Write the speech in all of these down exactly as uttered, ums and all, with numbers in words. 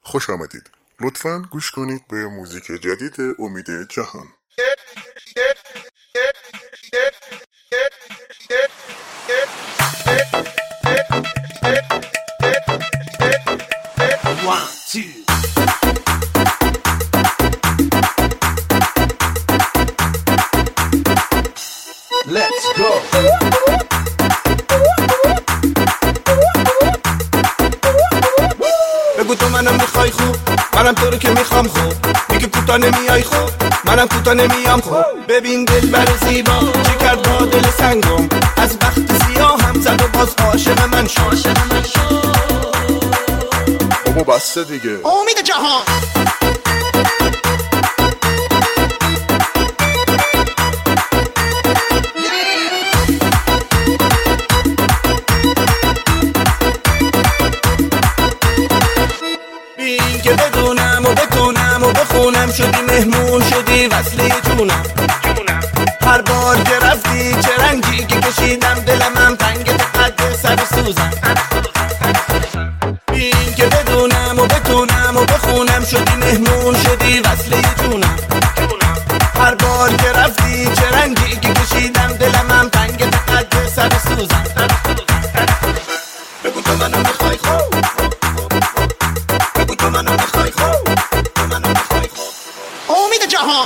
خوش آمدید. لطفاً گوش کنید به موزیک جدید امید جهان. One, two. Let's go. بگو تو منو میخوای خوب، منم تو رو که میخوام خوب. میگه کوتا نمیای خوب، منم کوتا نمیام خوب. ببین دلبر زیبا چه کرد با دل سنگم، از بخت سیاه هم زد و باز عاشق من شد. بابا بسته دیگه. امید جهان. بین که بدونم و بتونم و بخونم، شدی مهمون شدی وصله جونم. هر بار که رفتی چه رنگی که کشیدم، دلم هم تنگ قد سر سوزم. بین که بدونم و بتونم و بخونم، شدی مهمون شدی وصله جونم. هر بار که رفتی چه رنگی که کشیدم، دلم هم تنگ قد سر سوزم. بگو تو منو میخوای خوب، بگو تو منو میخوای خوب، تو منو میخوای خوب. امید جهان.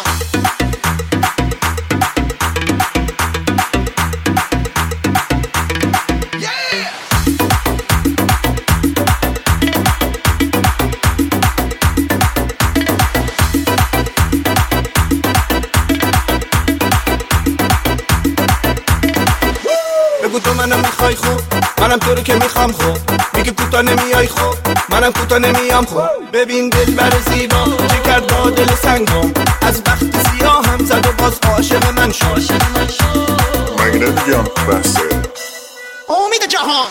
بگو تو منو میخوای خوب، منم تو رو که میخوام خوب. میگه کوتا نمیای خوب، منم کوتا نمیام خوب. ببین دلبر زیبا چه کرد با دل سنگم، از بخت سیاه هم زد و باز عاشق من شد. مگه نمیگم بسته. امید جهان.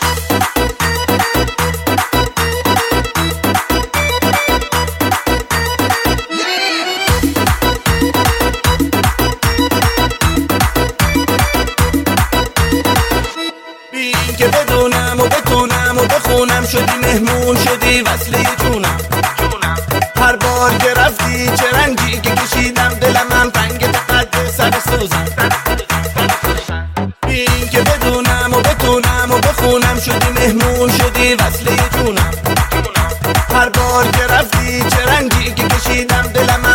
بین که بدونم و بتونم و بخونم، شدی مهمون شدی وصله جونم. هر بار که رفتی چه رنگی که کشیدم، دلم هم تنگ قد سر سوزم. بین که بدونم و بتونم و بخونم، شدی مهمون شدی وصله جونم. هر بار که رفتی چه رنگی که کشیدم، دلم